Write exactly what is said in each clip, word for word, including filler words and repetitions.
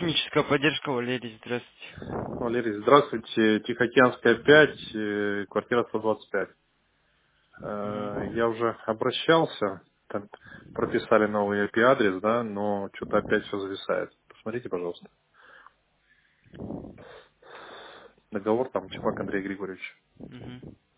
Техническая поддержка, Валерий, здравствуйте. Валерий, здравствуйте. Тихоокеанская пять, э, квартира сто двадцать пять. Э, Мгм. Я уже обращался, там прописали новый ай пи-адрес, да, но что-то опять все зависает. Посмотрите, пожалуйста. Договор там Чепак Андрей Григорьевич. Мгм.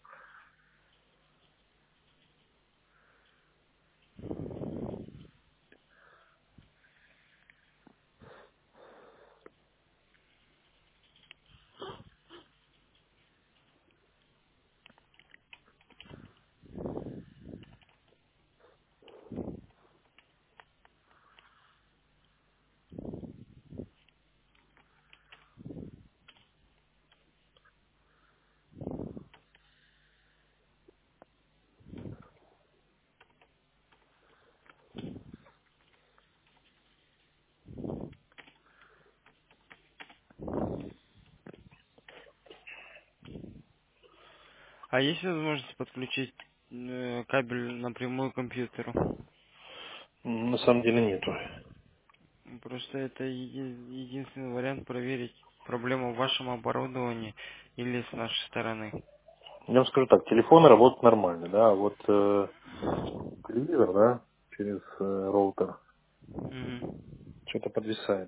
А есть возможность подключить э, кабель напрямую к компьютеру? М, На самом деле нету. Просто это еди- единственный вариант проверить проблему в вашем оборудовании или с нашей стороны. Я вам скажу так, телефоны работают нормально, да, а вот э, телевизор, да, через э, роутер, Мгм. что-то подвисает.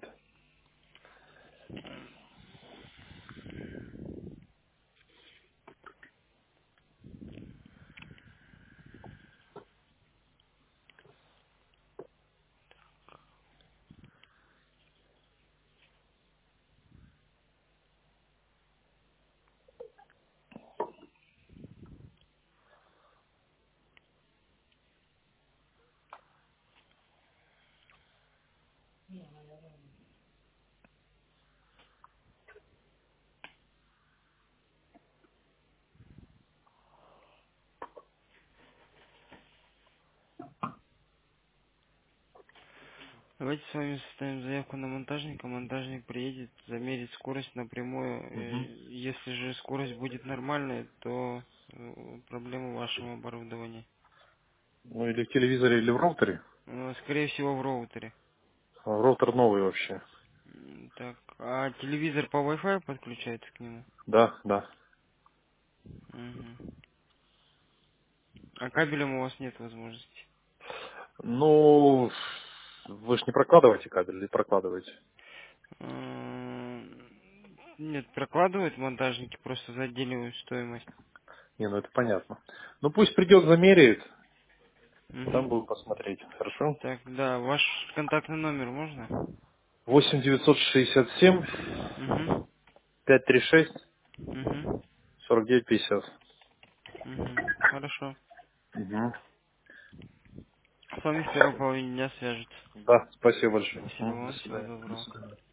Давайте с вами составим заявку на монтажника. Монтажник приедет, замерит скорость напрямую. Мгм. Э, Если же скорость будет нормальная, то э, проблема в вашем оборудовании. Ну или в телевизоре, или в роутере. Э, Скорее всего, в роутере. А роутер новый вообще. М, Так, а телевизор по Wi-Fi подключается к нему? Да, да. Мгм. А кабелем у вас нет возможности? Ну, вы же не прокладываете кабель или прокладываете? М, Нет, прокладывают монтажники просто за отдельную стоимость. Не, ну это понятно. Ну пусть придет, замеряет, там будем Мгм. посмотреть. Хорошо? Так, да, ваш контактный номер можно? восемь девятьсот шестьдесят семь Угу. пятьсот тридцать шесть Угу. сорок девять пятьдесят. Угу. Хорошо. Угу. С вами в первой половине дня свяжется. Да, спасибо большое. Спасибо Мгм, до вам, всего свидания. До доброго. свидания.